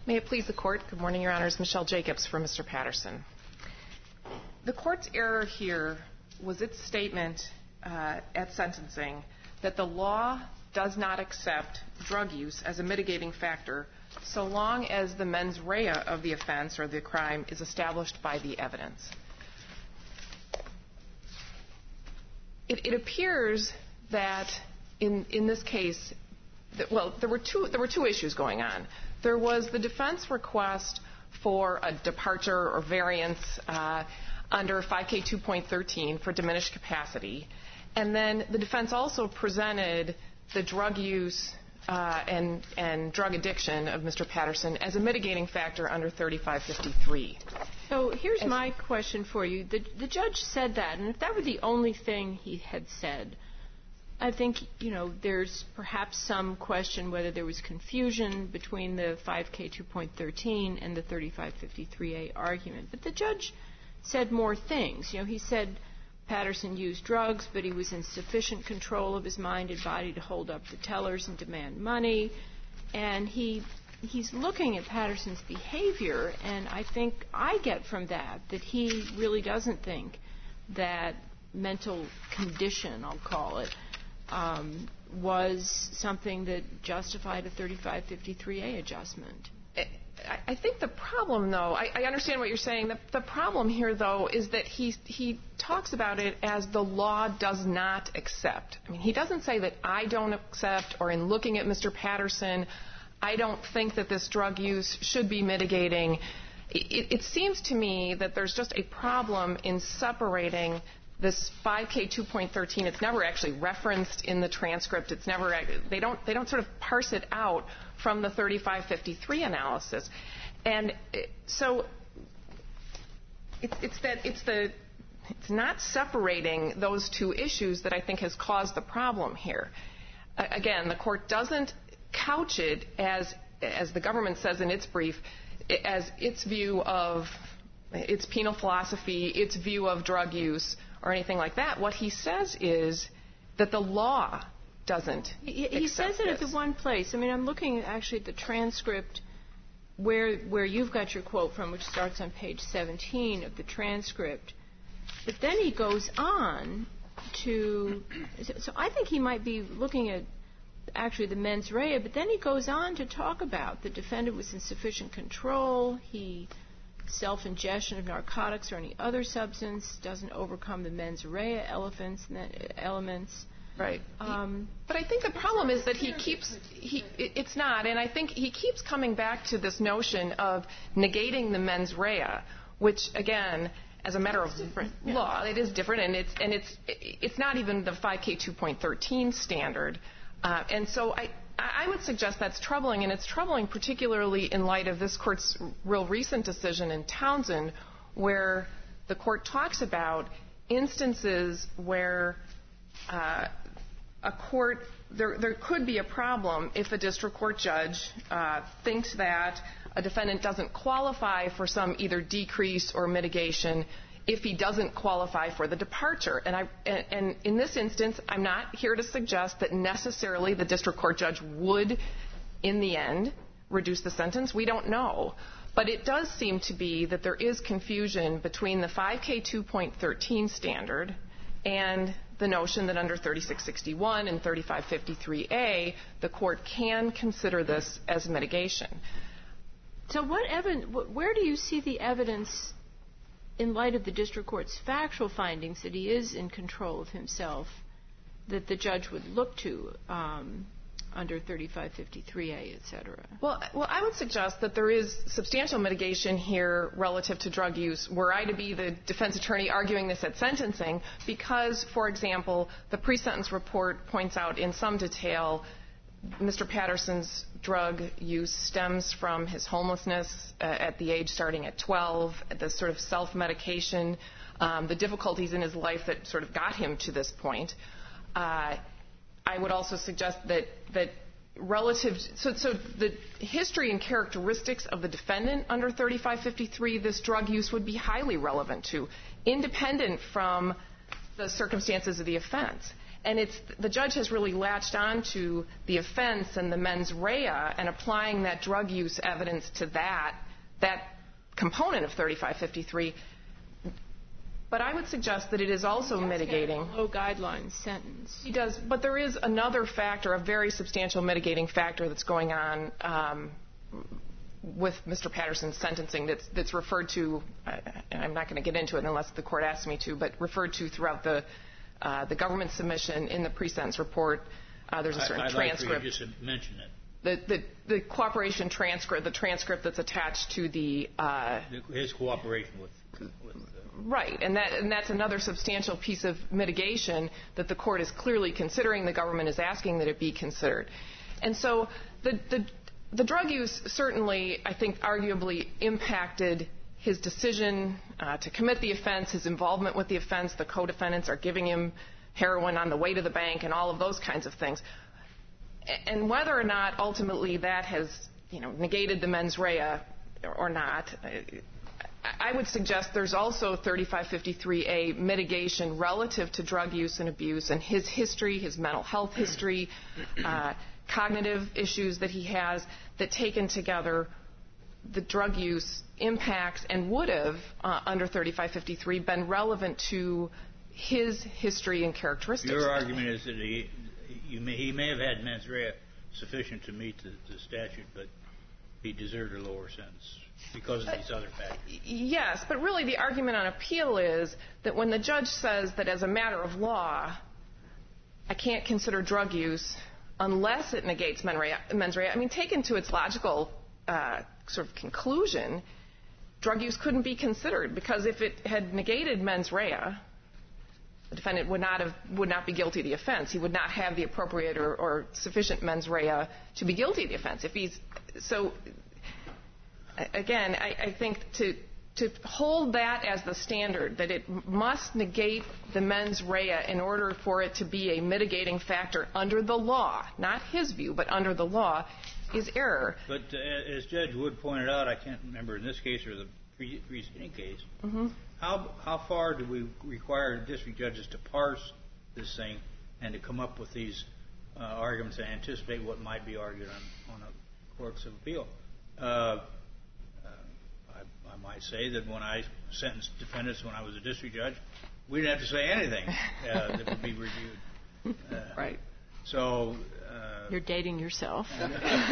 May it please the Court. Good morning, Your Honors. Michelle Jacobs for Mr. Patterson. The Court's error here was its statement at sentencing that the law does not accept drug use as a mitigating factor so long as the mens rea of the offense or the crime is established by the evidence. It appears that in this case, there were two issues going on. There was the defense request for a departure or variance under 5K 2.13 for diminished capacity, and then the defense also presented the drug use and drug addiction of Mr. Patterson as a mitigating factor under 3553. So here's my question for you. The judge said that, and if that were the only thing he had said, I think, there's perhaps some question whether there was confusion between the 5K 2.13 and the 3553A argument. But the judge said more things. He said Patterson used drugs, but he was in sufficient control of his mind and body to hold up the tellers and demand money. And he's looking at Patterson's behavior, and I think I get from that he really doesn't think that mental condition, I'll call it, was something that justified a 3553A adjustment. I think the problem, though, I understand what you're saying. The problem here, though, is that he talks about it as the law does not accept. I mean, he doesn't say that I don't accept, or in looking at Mr. Patterson, I don't think that this drug use should be mitigating. It seems to me that there's just a problem in separating this 5K 2.13. It's never actually referenced in the transcript. It's never, they don't sort of parse it out from the 3553 analysis. And so it's not separating those two issues that I think has caused the problem here. Again, the court doesn't couch it as the government says in its brief, as its view of its penal philosophy, its view of drug use, or anything like that. What he says is that the law doesn't accept He says it at the one place. I mean, I'm looking actually at the transcript where you've got your quote from, which starts on page 17 of the transcript. But then he goes on to, so I think he might be looking at actually the mens rea, but then he goes on to talk about the defendant was in sufficient control, self-ingestion of narcotics or any other substance doesn't overcome the mens rea elements. Right. But I think the problem is that it's not, and I think he keeps coming back to this notion of negating the mens rea, which, again, as a matter of law, it is different, and it's not even the 5K 2.13 standard. And so I would suggest that's troubling, and it's troubling particularly in light of this court's real recent decision in Townsend, where the court talks about instances where a court, there could be a problem if a district court judge thinks that a defendant doesn't qualify for some either decrease or mitigation if he doesn't qualify for the departure. And in this instance, I'm not here to suggest that necessarily the district court judge would, in the end, reduce the sentence. We don't know. But it does seem to be that there is confusion between the 5K 2.13 standard and the notion that under 3661 and 3553A, the court can consider this as mitigation. So where do you see the evidence in light of the district court's factual findings that he is in control of himself that the judge would look to under 3553A, et cetera? Well, I would suggest that there is substantial mitigation here relative to drug use. Were I to be the defense attorney arguing this at sentencing, because, for example, the pre-sentence report points out in some detail Mr. Patterson's drug use stems from his homelessness at the age starting at 12, the sort of self-medication, the difficulties in his life that sort of got him to this point. I would also suggest that relative, so the history and characteristics of the defendant under 3553, this drug use would be highly relevant to, independent from the circumstances of the offense. And the judge has really latched on to the offense and the mens rea and applying that drug use evidence to that component of 3553. But I would suggest that it is also mitigating. Low guideline sentence. He does, but there is another factor, a very substantial mitigating factor that's going on with Mr. Patterson's sentencing that's referred to, and I'm not going to get into it unless the court asks me to, but referred to throughout the government submission in the pre-sentence report. There's a certain transcript. I'd like for you just to mention it. The cooperation transcript, the transcript that's attached to his cooperation with right, and that's another substantial piece of mitigation that the court is clearly considering. The government is asking that it be considered, and so the drug use certainly, I think, arguably impacted his decision to commit the offense, his involvement with the offense. The co-defendants are giving him heroin on the way to the bank and all of those kinds of things. And whether or not ultimately that has negated the mens rea or not, I would suggest there's also 3553A mitigation relative to drug use and abuse and his history, his mental health history, cognitive issues that he has, that taken together the drug use impacts and would have, under 3553, been relevant to his history and characteristics. Your argument is that he may have had mens rea sufficient to meet the statute, but he deserved a lower sentence because of these other factors. Yes, but really the argument on appeal is that when the judge says that as a matter of law, I can't consider drug use unless it negates mens rea, I mean, taken to its logical sort of conclusion, drug use couldn't be considered, because if it had negated mens rea, the defendant would not be guilty of the offense. He would not have the appropriate or sufficient mens rea to be guilty of the offense. So, again, I think to hold that as the standard, that it must negate the mens rea in order for it to be a mitigating factor under the law, not his view, but under the law, is error. But as Judge Wood pointed out, I can't remember in this case or the preceding case, how far do we require district judges to parse this thing and to come up with these arguments and anticipate what might be argued on a courts of appeal? I might say that when I sentenced defendants when I was a district judge, we didn't have to say anything that would be reviewed. Right. So you're dating yourself. Well,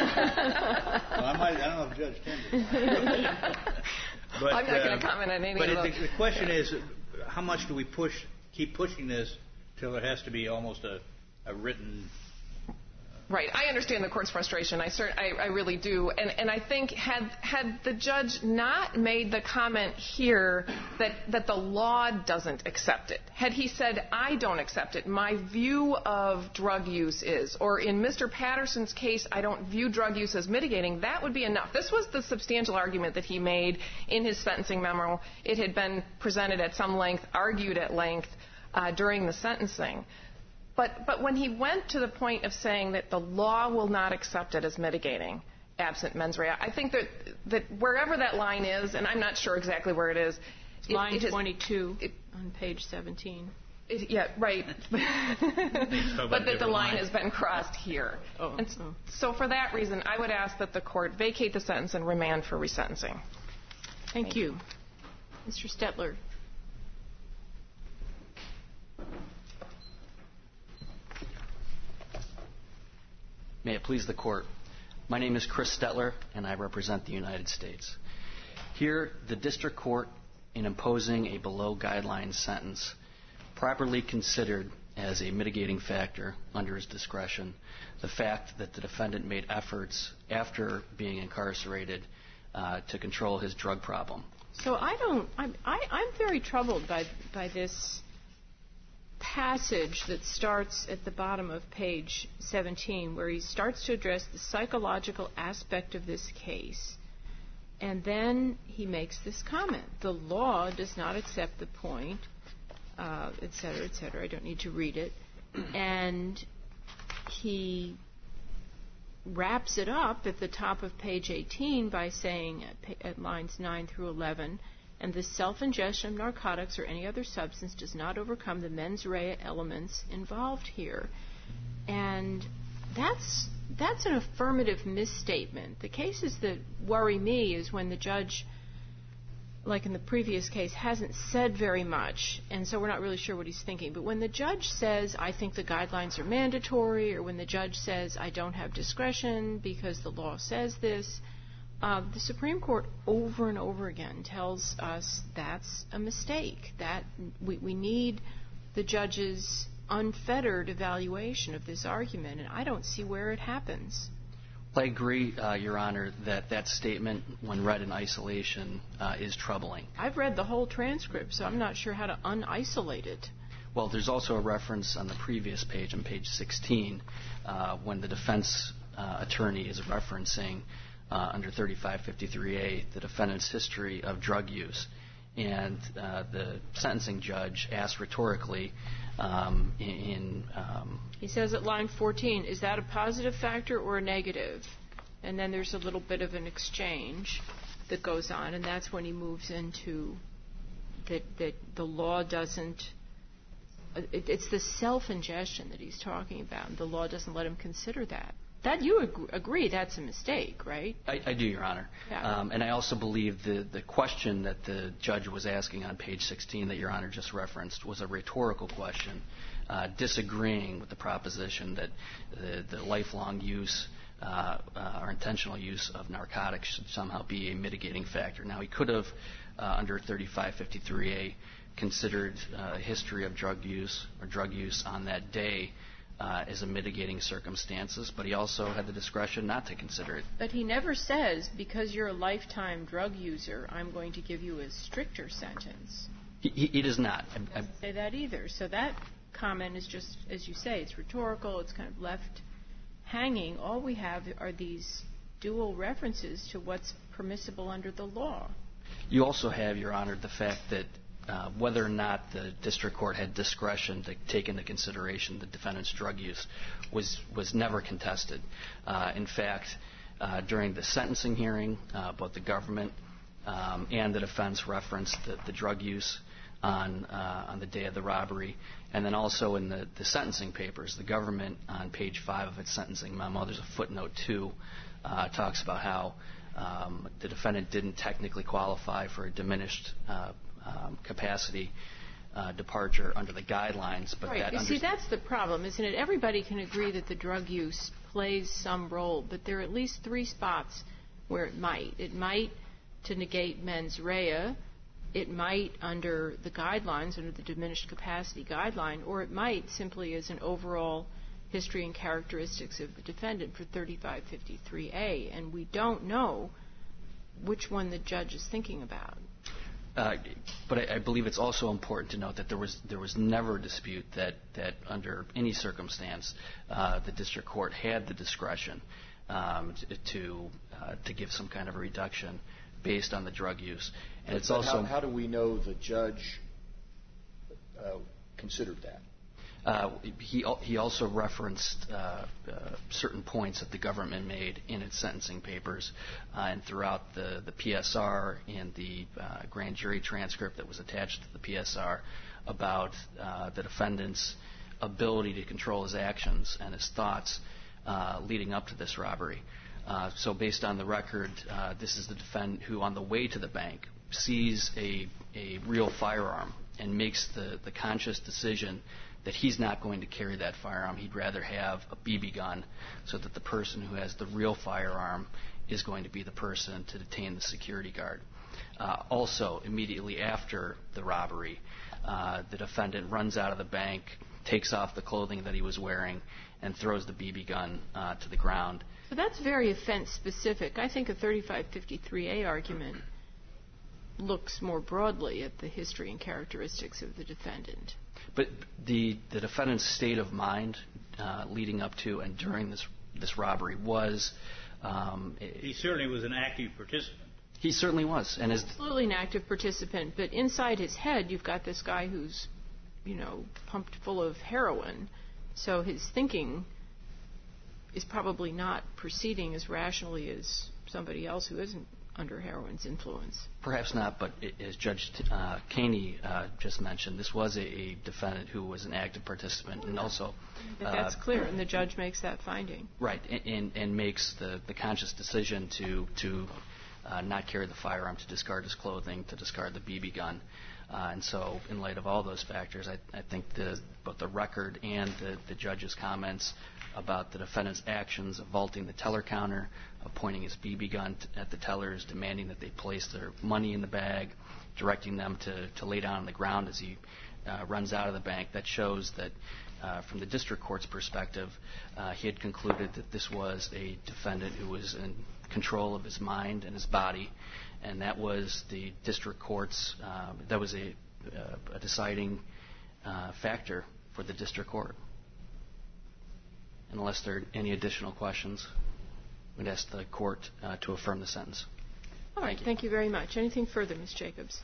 I don't know if Judge can. But, I'm not going to comment on any of those. But the question is, how much do we keep pushing this till it has to be almost a written... Right. I understand the court's frustration. I really do. And I think had the judge not made the comment here that the law doesn't accept it, had he said, I don't accept it, my view of drug use is, or in Mr. Patterson's case, I don't view drug use as mitigating, that would be enough. This was the substantial argument that he made in his sentencing memo. It had been presented at some length, argued at length during the sentencing. But when he went to the point of saying that the law will not accept it as mitigating, absent mens rea, I think that wherever that line is, and I'm not sure exactly where it is. Line 22 on page 17. Yeah, right. But that the line has been crossed here. So for that reason, I would ask that the court vacate the sentence and remand for resentencing. Thank you. Mr. Stetler. May it please the Court. My name is Chris Stetler, and I represent the United States. Here, the district court, in imposing a below-guideline sentence, properly considered as a mitigating factor under his discretion the fact that the defendant made efforts after being incarcerated to control his drug problem. So I'm very troubled by this passage that starts at the bottom of page 17, where he starts to address the psychological aspect of this case. And then he makes this comment. The law does not accept the point, et cetera, et cetera. I don't need to read it. And he wraps it up at the top of page 18 by saying, at lines 9 through 11, and the self-ingestion of narcotics or any other substance does not overcome the mens rea elements involved here. And that's an affirmative misstatement. The cases that worry me is when the judge, like in the previous case, hasn't said very much, and so we're not really sure what he's thinking. But when the judge says, I think the guidelines are mandatory, or when the judge says, I don't have discretion because the law says this, the Supreme Court over and over again tells us that's a mistake, that we need the judge's unfettered evaluation of this argument, and I don't see where it happens. I agree, Your Honor, that statement, when read in isolation, is troubling. I've read the whole transcript, so I'm not sure how to unisolate it. Well, there's also a reference on the previous page, on page 16, when the defense attorney is referencing under 3553A the defendant's history of drug use. And the sentencing judge asked rhetorically he says at line 14, is that a positive factor or a negative? And then there's a little bit of an exchange that goes on, and that's when he moves into that the law doesn't, it's the self-ingestion that he's talking about, and the law doesn't let him consider that. That you agree that's a mistake, right? I do, Your Honor. Yeah. And I also believe the question that the judge was asking on page 16 that Your Honor just referenced was a rhetorical question, disagreeing with the proposition that the lifelong use or intentional use of narcotics should somehow be a mitigating factor. Now, he could have, under 3553A, considered a history of drug use on that day as a mitigating circumstances, but he also had the discretion not to consider it. But he never says, because you're a lifetime drug user, I'm going to give you a stricter sentence. He does not. He doesn't say that either. So that comment is just, as you say, it's rhetorical, it's kind of left hanging. All we have are these dual references to what's permissible under the law. You also have, Your Honor, the fact that whether or not the district court had discretion to take into consideration the defendant's drug use was never contested. In fact, during the sentencing hearing, both the government and the defense referenced the drug use on the day of the robbery. And then also in the sentencing papers, the government, on page 5 of its sentencing memo, there's a footnote 2, talks about how the defendant didn't technically qualify for a diminished capacity departure under the guidelines. But right. You see, that's the problem, isn't it? Everybody can agree that the drug use plays some role, but there are at least 3 spots where it might. It might to negate mens rea. It might under the guidelines, under the diminished capacity guideline, or it might simply as an overall history and characteristics of the defendant for 3553A, and we don't know which one the judge is thinking about. But I believe it's also important to note that there was never a dispute that under any circumstance the district court had the discretion to give some kind of a reduction based on the drug use. And it's also how do we know the judge considered that? He also referenced certain points that the government made in its sentencing papers and throughout the PSR and the grand jury transcript that was attached to the PSR about the defendant's ability to control his actions and his thoughts leading up to this robbery. So based on the record, this is the defendant who, on the way to the bank, sees a real firearm and makes the conscious decision that he's not going to carry that firearm. He'd rather have a BB gun so that the person who has the real firearm is going to be the person to detain the security guard. Also, immediately after the robbery, the defendant runs out of the bank, takes off the clothing that he was wearing, and throws the BB gun to the ground. So that's very offense-specific. I think a 3553A argument looks more broadly at the history and characteristics of the defendant. But the defendant's state of mind leading up to and during this robbery was... he certainly was an active participant. He certainly was. And absolutely an active participant. But inside his head, you've got this guy who's, pumped full of heroin. So his thinking is probably not proceeding as rationally as somebody else who isn't under heroin's influence. Perhaps not, but as Judge Kaney just mentioned, this was a defendant who was an active participant, and also that's clear, and the judge makes that finding. Right, and makes the conscious decision to not carry the firearm, to discard his clothing, to discard the BB gun. And so, in light of all those factors, I think both the record and the judge's comments about the defendant's actions of vaulting the teller counter, of pointing his BB gun at the tellers, demanding that they place their money in the bag, directing them to lay down on the ground as he runs out of the bank, that shows that from the district court's perspective, he had concluded that this was a defendant who was in control of his mind and his body, and that was the district court's, that was a deciding factor for the district court. Unless there are any additional questions, we'd ask the court to affirm the sentence. All right, thank you very much. Anything further, Ms. Jacobs?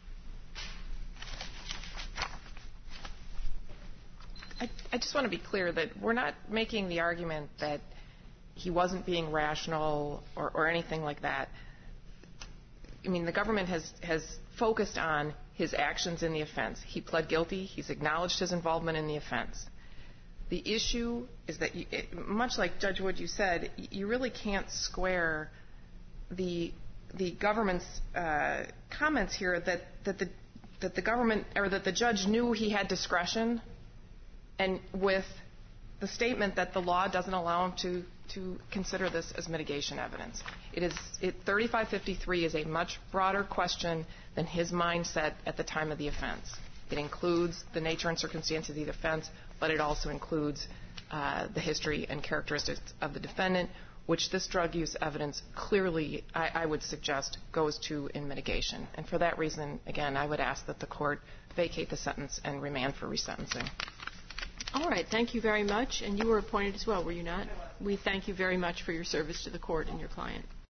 I just want to be clear that we're not making the argument that he wasn't being rational or anything like that. I mean, the government has focused on his actions in the offense. He pled guilty. He's acknowledged his involvement in the offense. The issue is that, much like Judge Wood, you said, you really can't square the government's comments here that the government or that the judge knew he had discretion, and with the statement that the law doesn't allow him to consider this as mitigation evidence. 3553 is a much broader question than his mindset at the time of the offense. It includes the nature and circumstances of the offense, but it also includes the history and characteristics of the defendant, which this drug use evidence clearly, I would suggest, goes to in mitigation. And for that reason, again, I would ask that the court vacate the sentence and remand for resentencing. All right. Thank you very much. And you were appointed as well, were you not? We thank you very much for your service to the court and your client.